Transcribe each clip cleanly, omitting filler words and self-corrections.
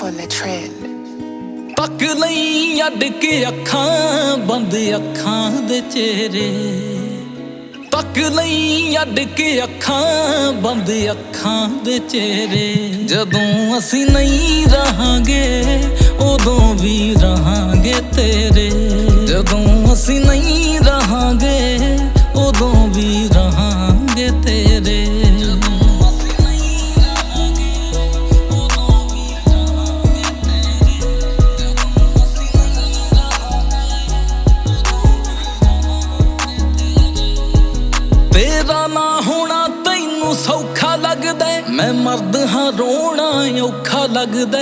on the trend. ਤੱਕ ਲਈ ਅੱਡ ਕੇ ਅੱਖਾਂ ਬੰਦ ਅੱਖਾਂ ਦੇ ਚਿਹਰੇ, ਤੱਕ ਲਈ ਅੱਡ ਕੇ ਅੱਖਾਂ ਬੰਦ ਅੱਖਾਂ ਦੇ ਚਿਹਰੇ। ਜਦੋਂ ਅਸੀਂ ਨਹੀਂ ਰਹਾਂਗੇ ਉਦੋਂ ਵੀ ਰਹਾਂਗੇ ਤੇਰੇ, ਜਦੋਂ ਅਸੀਂ ਨਹੀਂ ਰਹਾਂਗੇ ਉਦੋਂ ਵੀ ਰਹਾਂਗੇ ਤੇਰੇ। ਤੇਰਾ ਨਾ ਹੋਣਾ ਤੈਨੂੰ ਸੌਖਾ ਲੱਗਦਾ, ਮੈਂ ਮਰਦ ਹਾਂ ਰੋਣਾ ਔਖਾ ਲੱਗਦਾ।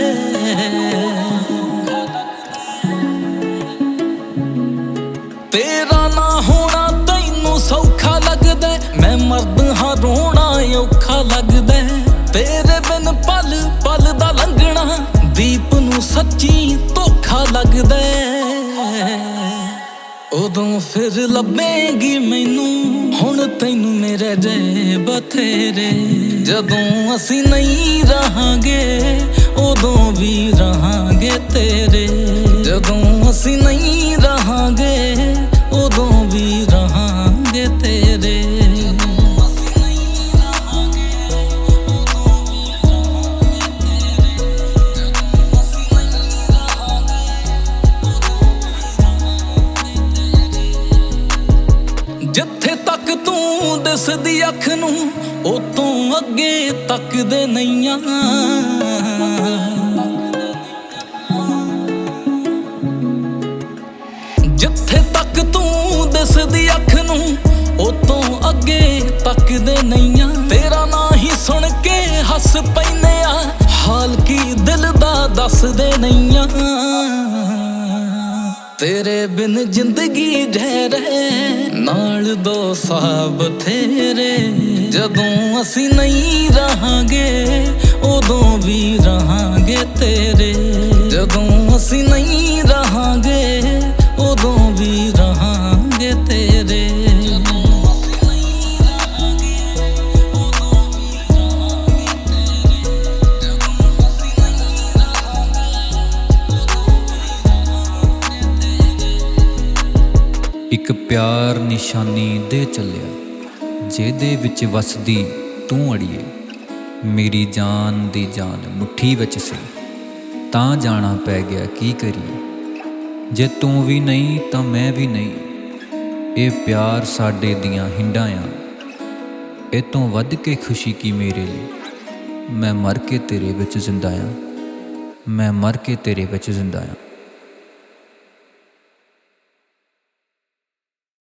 ਤੇਰਾ ਨਾ ਹੋਣਾ ਤੈਨੂੰ ਸੌਖਾ ਲੱਗਦਾ, ਮੈਂ ਮਰਦ ਹਾਂ ਰੋਣਾ ਔਖਾ ਲੱਗਦਾ। ਤੇਰੇ ਬਿਨ ਪਲ ਪਲ ਦਾ ਲੰਘਣਾ ਦੀਪ ਨੂੰ ਸੱਚੀ ਧੋਖਾ ਲੱਗਦਾ। ਉਦੋਂ ਫਿਰ ਲੱਭੇਗੀ ਮੈਨੂੰ ਹੁਣ ਤੈਨੂੰ ਮੇਰੇ ਜੇ ਬਥੇਰੇ। ਜਦੋਂ ਅਸੀਂ ਨਹੀਂ ਰਹਾਂਗੇ ਉਦੋਂ ਵੀ ਰਹਾਂਗੇ ਤੇਰੇ, ਜਦੋਂ ਅਸੀਂ ਨਹੀਂ ਰਹਾਂਗੇ ਉਦੋਂ ਵੀ ਰਹਾਂਗੇ ਤੇਰੇ। ਜਿੱਥੇ ਤੱਕ ਤੂੰ ਦਿਸਦੀ ਅੱਖ ਨੂੰ ਉਤੋਂ ਅੱਗੇ ਤੱਕਦੇ ਨਈਆਂ। ਜਿੱਥੇ ਤੱਕ ਤੂੰ ਦਿਸਦੀ ਅੱਖ ਨੂੰ ਉਤੋਂ ਅੱਗੇ ਤੱਕਦੇ ਨਈਆਂ। ਤੇਰਾ ਨਾਂ ਹੀ ਸੁਣ ਕੇ ਹੱਸ ਪੈਨੇ ਆ, ਹਾਲ ਕੀ ਦਿਲ ਦਾ ਦੱਸਦੇ ਨਈਆਂ। ਤੇਰੇ ਬਿਨ ਜ਼ਿੰਦਗੀ ਜ਼ਹਿਰ ਹੈ ਨਾਲ ਦੋ ਸਾਹ ਬਥੇਰੇ। ਜਦੋਂ ਅਸੀਂ ਨਹੀਂ ਰਹਾਂਗੇ ਉਦੋਂ ਵੀ ਰਹਾਂਗੇ ਤੇਰੇ, ਜਦੋਂ ਅਸੀਂ ਨਹੀਂ ਰਹਾਂਗੇ ਉਦੋਂ ਵੀ ਰਹਾਂਗੇ ਤੇਰੇ। ਇੱਕ ਪਿਆਰ ਨਿਸ਼ਾਨੀ ਦੇ ਚੱਲਿਆ ਜਿਹਦੇ ਵਿੱਚ ਵਸਦੀ ਤੂੰ ਅੜੀਏ। ਮੇਰੀ ਜਾਨ ਦੀ ਜਾਨ ਮੁੱਠੀ ਵਿੱਚ ਸੀ ਤਾਂ ਜਾਣਾ ਪੈ ਗਿਆ ਕੀ ਕਰੀਏ। ਜੇ ਤੂੰ ਵੀ ਨਹੀਂ ਤਾਂ ਮੈਂ ਵੀ ਨਹੀਂ, ਇਹ ਪਿਆਰ ਸਾਡੇ ਦੀਆਂ ਹਿੰਡਾਂ ਆ। ਇਹ ਤੋਂ ਵੱਧ ਕੇ ਖੁਸ਼ੀ ਕੀ ਮੇਰੇ ਲਈ, ਮੈਂ ਮਰ ਕੇ ਤੇਰੇ ਵਿੱਚ ਜ਼ਿੰਦਾ ਆ, ਮੈਂ ਮਰ ਕੇ ਤੇਰੇ ਵਿੱਚ ਜ਼ਿੰਦਾ ਆ।